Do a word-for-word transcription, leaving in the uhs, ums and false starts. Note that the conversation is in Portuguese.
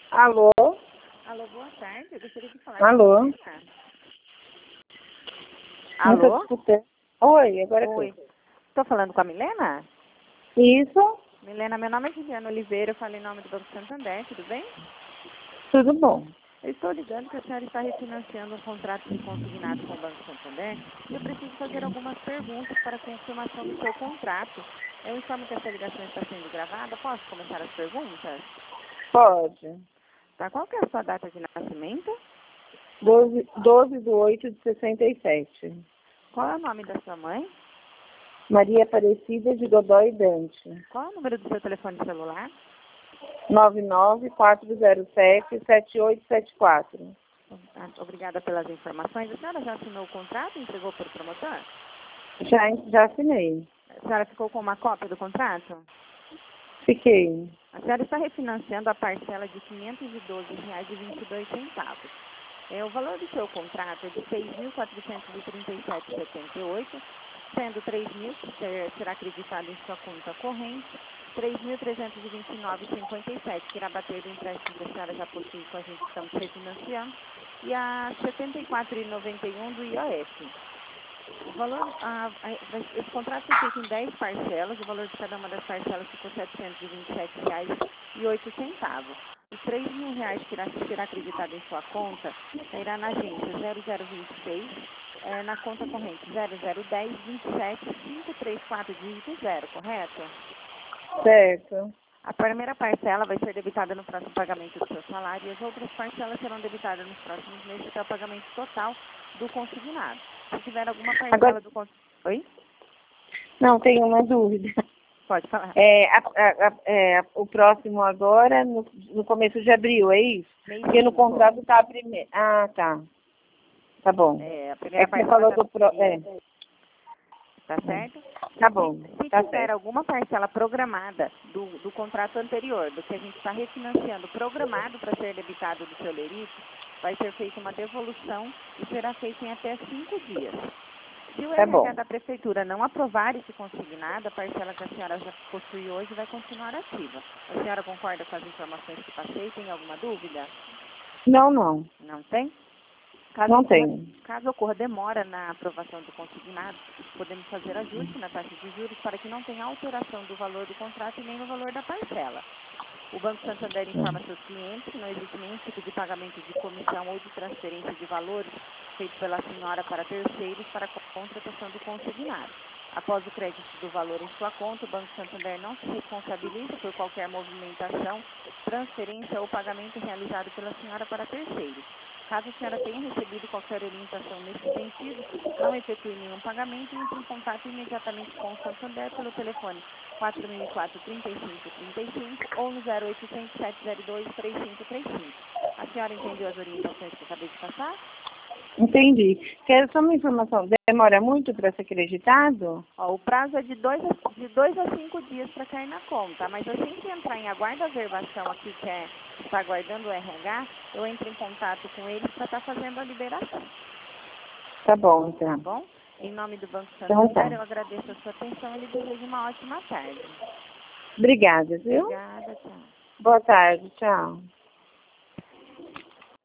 Alô? Alô, boa tarde. Eu gostaria de falar Alô? com a Milena. Nunca Alô? escutei. Oi, agora Oi. foi. Estou falando com a Milena? Isso? Milena, meu nome é Juliana Oliveira, eu falo em nome do Banco Santander, tudo bem? Tudo bom. Eu estou ligando que a senhora está refinanciando um contrato de consignado com o Banco Santander e eu preciso fazer algumas perguntas para a confirmação do seu contrato. Eu informo que essa ligação está sendo gravada. Posso começar as perguntas? Pode. Tá? Qual que é a sua data de nascimento? doze, doze de oito de sessenta e sete. Qual é o nome da sua mãe? Maria Aparecida de Godoy Dante. Qual é o número do seu telefone celular? nove nove quatro zero sete sete oito sete quatro. Obrigada pelas informações. A senhora já assinou o contrato e entregou para o promotor? Já, já assinei. A senhora ficou com uma cópia do contrato? Fiquei. A senhora está refinanciando a parcela de quinhentos e doze reais e vinte e dois centavos. É, o valor do seu contrato é de seis mil quatrocentos e trinta e sete reais e setenta e oito centavos, sendo três mil que ser- será acreditado em sua conta corrente, três mil trezentos e vinte e nove reais e cinquenta e sete centavos que irá bater do empréstimo que a senhora já possui com a gente, estamos refinanciando, e a setenta e quatro reais e noventa e um centavos do I O F. O valor, a, a, esse contrato foi feito em dez parcelas, o valor de cada uma das parcelas ficou setecentos e vinte e sete reais e oito centavos. Os três mil reais que irá ser acreditado em sua conta irá na agência zero zero vinte e seis, é, na conta corrente zero zero um zero vinte e sete cinco três quatro dígito zero, correto? Certo. A primeira parcela vai ser debitada no próximo pagamento do seu salário e as outras parcelas serão debitadas nos próximos meses até o pagamento total do consignado. Se tiver alguma parcela Agora, do consignado... Oi? não, tenho uma dúvida. Pode falar. É, a, a, a, é, o próximo agora, no, no começo de abril, é isso? Mês Porque no cinco. contrato tá a primeira. Ah, tá. Tá bom. É, a É primeira que você parcela falou da... do pro... É. Tá certo? Tá bom. Se, se Tá tiver certo. alguma parcela programada do, do contrato anterior, do que a gente está refinanciando, programado para ser debitado do seu lerite, vai ser feita uma devolução e será feita em até cinco dias. Se o Tá R H bom. da Prefeitura não aprovar esse consignado, a parcela que a senhora já possui hoje vai continuar ativa. A senhora concorda com as informações que passei? Tem alguma dúvida? Não, não. Não tem? Caso Não ocorra, tenho. caso ocorra demora na aprovação do consignado, podemos fazer ajuste na taxa de juros para que não tenha alteração do valor do contrato e nem no valor da parcela. O Banco Santander informa seus clientes que não existe nenhum tipo de pagamento de comissão ou de transferência de valores feito pela senhora para terceiros para a contratação do consignado. Após o crédito do valor em sua conta, o Banco Santander não se responsabiliza por qualquer movimentação, transferência ou pagamento realizado pela senhora para terceiros. Caso a senhora tenha recebido qualquer orientação nesse sentido, não efetue nenhum pagamento e entre em contato imediatamente com o Santander pelo telefone quatro mil e quatro, trinta e cinco, trinta e cinco ou no zero oitocentos, sete zero dois, três cinco três cinco. A senhora entendeu as orientações que eu acabei de passar? Entendi. Quero só uma informação. Demora muito para ser acreditado? Ó, o prazo é de dois, a, de dois a cinco dias para cair na conta, mas assim que entrar em aguarda averbação aqui, que é, está aguardando o R H, eu entro em contato com eles para estar fazendo a liberação. Tá bom, Tá então. bom? Em nome do Banco Então Santander, tá. eu agradeço a sua atenção e lhe desejo uma ótima tarde. Obrigada, viu? Obrigada, tchau. Boa tarde, tchau.